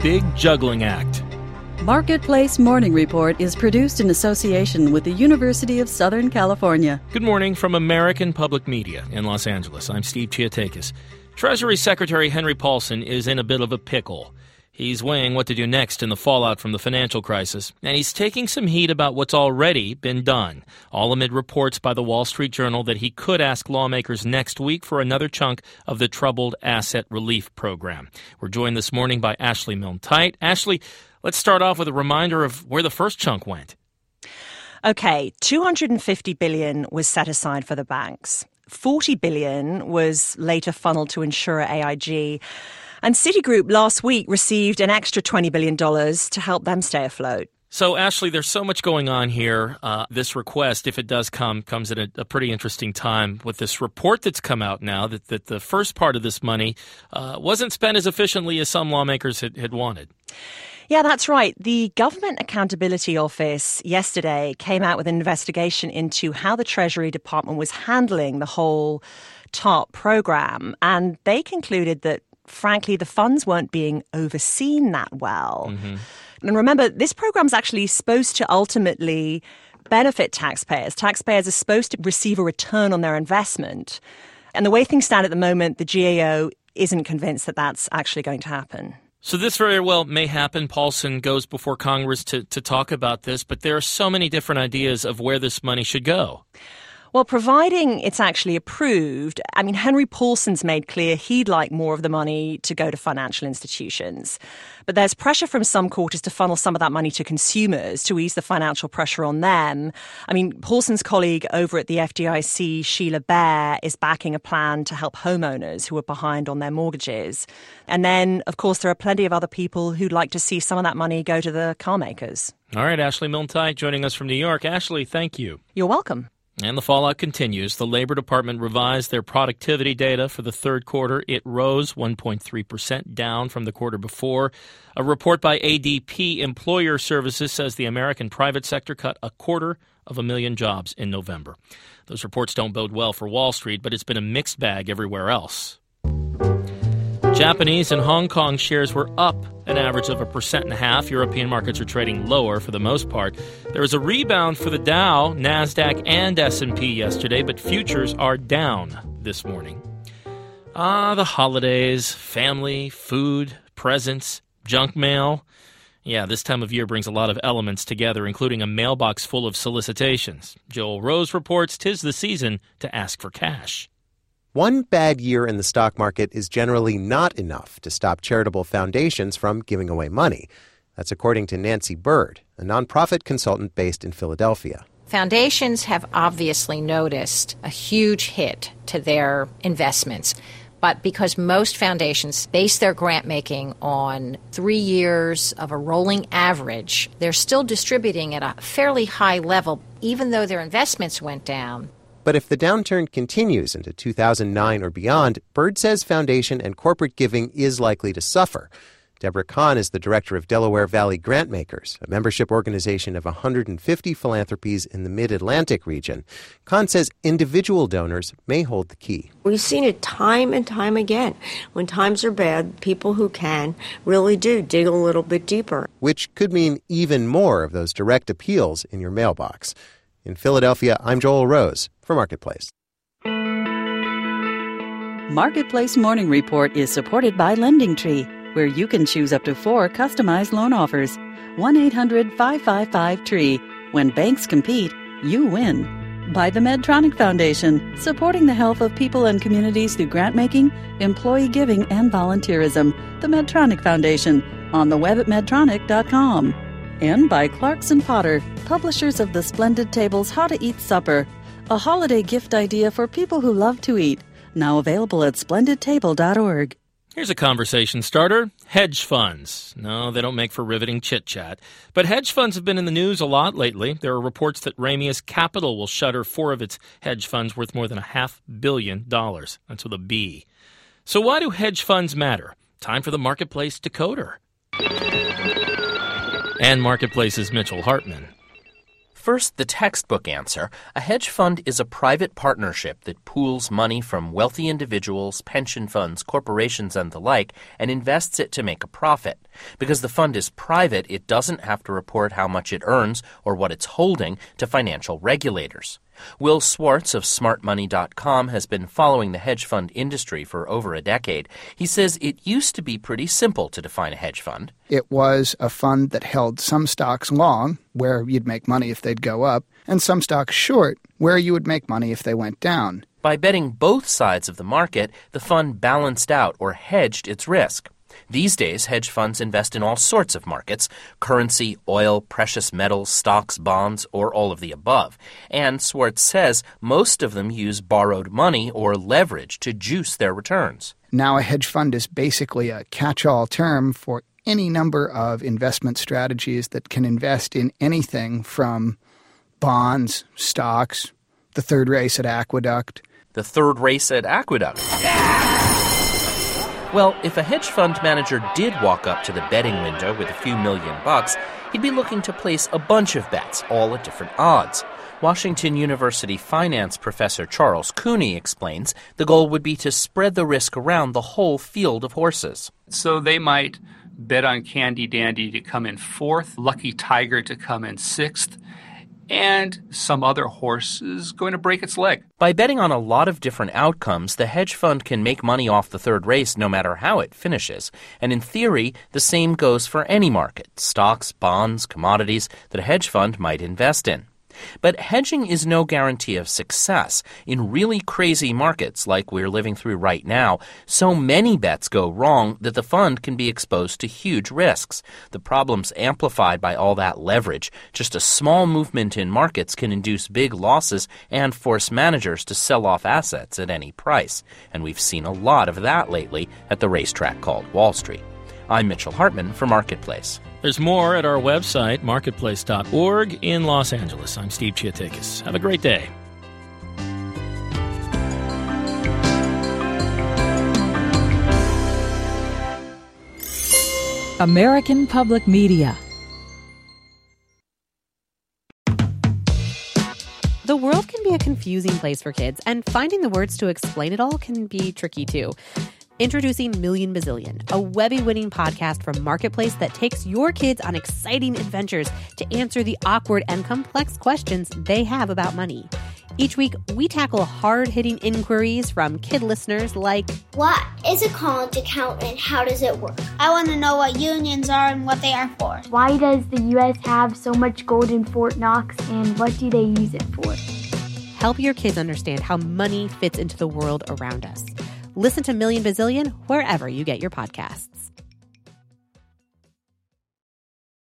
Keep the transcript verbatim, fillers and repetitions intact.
big juggling act. Marketplace Morning Report is produced in association with the University of Southern California. Good morning from American Public Media in Los Angeles. I'm Steve Chiatakis. Treasury Secretary Henry Paulson is in a bit of a pickle. He's weighing what to do next in the fallout from the financial crisis, and he's taking some heat about what's already been done, all amid reports by the Wall Street Journal that he could ask lawmakers next week for another chunk of the Troubled Asset Relief Program. We're joined this morning by Ashley Milne-Tyte. Ashley, let's start off with a reminder of where the first chunk went. Okay, two hundred fifty billion dollars was set aside for the banks. forty billion dollars was later funneled to insurer A I G. And Citigroup last week received an extra twenty billion dollars to help them stay afloat. So, Ashley, there's so much going on here. Uh, this request, if it does come, comes at a, a pretty interesting time with this report that's come out now that, that the first part of this money uh, wasn't spent as efficiently as some lawmakers had, had wanted. Yeah, that's right. The Government Accountability Office yesterday came out with an investigation into how the Treasury Department was handling the whole TARP program. And they concluded that, frankly, the funds weren't being overseen that well. Mm-hmm. And remember, this program is actually supposed to ultimately benefit taxpayers. Taxpayers are supposed to receive a return on their investment. And the way things stand at the moment, the G A O isn't convinced that that's actually going to happen. So this very well may happen. Paulson goes before Congress to, to talk about this, but there are so many different ideas of where this money should go. Well, providing it's actually approved, I mean, Henry Paulson's made clear he'd like more of the money to go to financial institutions. But there's pressure from some quarters to funnel some of that money to consumers to ease the financial pressure on them. I mean, Paulson's colleague over at the F D I C, Sheila Bair, is backing a plan to help homeowners who are behind on their mortgages. And then, of course, there are plenty of other people who'd like to see some of that money go to the car makers. All right, Ashley Milne-Tyte joining us from New York. Ashley, thank you. You're welcome. And the fallout continues. The Labor Department revised their productivity data for the third quarter. It rose one point three percent, down from the quarter before. A report by A D P Employer Services says the American private sector cut a quarter of a million jobs in November. Those reports don't bode well for Wall Street, but it's been a mixed bag everywhere else. Japanese and Hong Kong shares were up an average of a percent and a half. European markets are trading lower for the most part. There was a rebound for the Dow, NASDAQ, and S and P yesterday, but futures are down this morning. Ah, the holidays, family, food, presents, junk mail. Yeah, this time of year brings a lot of elements together, including a mailbox full of solicitations. Joel Rose reports 'tis the season to ask for cash. One bad year in the stock market is generally not enough to stop charitable foundations from giving away money. That's according to Nancy Bird, a nonprofit consultant based in Philadelphia. Foundations have obviously noticed a huge hit to their investments. But because most foundations base their grant making on three years of a rolling average, they're still distributing at a fairly high level, even though their investments went down. But if the downturn continues into two thousand nine or beyond, Bird says foundation and corporate giving is likely to suffer. Deborah Kahn is the director of Delaware Valley Grantmakers, a membership organization of one hundred fifty philanthropies in the Mid-Atlantic region. Kahn says individual donors may hold the key. We've seen it time and time again. When times are bad, people who can really do dig a little bit deeper. Which could mean even more of those direct appeals in your mailbox. In Philadelphia, I'm Joel Rose for Marketplace. Marketplace Morning Report is supported by LendingTree, where you can choose up to four customized loan offers. one eight hundred five five five T R E E. When banks compete, you win. By the Medtronic Foundation, supporting the health of people and communities through grant-making, employee giving, and volunteerism. The Medtronic Foundation, on the web at medtronic dot com. And by Clarkson Potter, publishers of the Splendid Tables How to Eat Supper, a holiday gift idea for people who love to eat. Now available at splendid table dot org. Here's a conversation starter. Hedge funds. No, they don't make for riveting chit-chat. But hedge funds have been in the news a lot lately. There are reports that Ramius Capital will shutter four of its hedge funds worth more than a half billion dollars. That's with a B. So why do hedge funds matter? Time for the Marketplace Decoder. And Marketplace's Mitchell Hartman. First, the textbook answer. A hedge fund is a private partnership that pools money from wealthy individuals, pension funds, corporations, and the like, and invests it to make a profit. Because the fund is private, it doesn't have to report how much it earns or what it's holding to financial regulators. Will Swartz of smart money dot com has been following the hedge fund industry for over a decade. He says it used to be pretty simple to define a hedge fund. It was a fund that held some stocks long, where you'd make money if they'd go up, and some stocks short, where you would make money if they went down. By betting both sides of the market, the fund balanced out or hedged its risk. These days, hedge funds invest in all sorts of markets: currency, oil, precious metals, stocks, bonds, or all of the above. And Swartz says most of them use borrowed money or leverage to juice their returns. Now a hedge fund is basically a catch-all term for any number of investment strategies that can invest in anything from bonds, stocks, the third race at Aqueduct. The third race at Aqueduct. Well, if a hedge fund manager did walk up to the betting window with a few million bucks, he'd be looking to place a bunch of bets, all at different odds. Washington University finance professor Charles Cooney explains the goal would be to spread the risk around the whole field of horses. So they might bet on Candy Dandy to come in fourth, Lucky Tiger to come in sixth, and some other horse is going to break its leg. By betting on a lot of different outcomes, the hedge fund can make money off the third race no matter how it finishes. And in theory, the same goes for any market: stocks, bonds, commodities that a hedge fund might invest in. But hedging is no guarantee of success. In really crazy markets like we're living through right now, so many bets go wrong that the fund can be exposed to huge risks. The problem's amplified by all that leverage. Just a small movement in markets can induce big losses and force managers to sell off assets at any price. And we've seen a lot of that lately at the racetrack called Wall Street. I'm Mitchell Hartman for Marketplace. There's more at our website, marketplace dot org, in Los Angeles. I'm Steve Chiatakis. Have a great day. American Public Media. The world can be a confusing place for kids, and finding the words to explain it all can be tricky too. Introducing Million Bazillion, a Webby-winning podcast from Marketplace that takes your kids on exciting adventures to answer the awkward and complex questions they have about money. Each week, we tackle hard-hitting inquiries from kid listeners like, what is a college account and how does it work? I want to know what unions are and what they are for. Why does the U S have so much gold in Fort Knox, and what do they use it for? Help your kids understand how money fits into the world around us. Listen to Million Bazillion wherever you get your podcasts.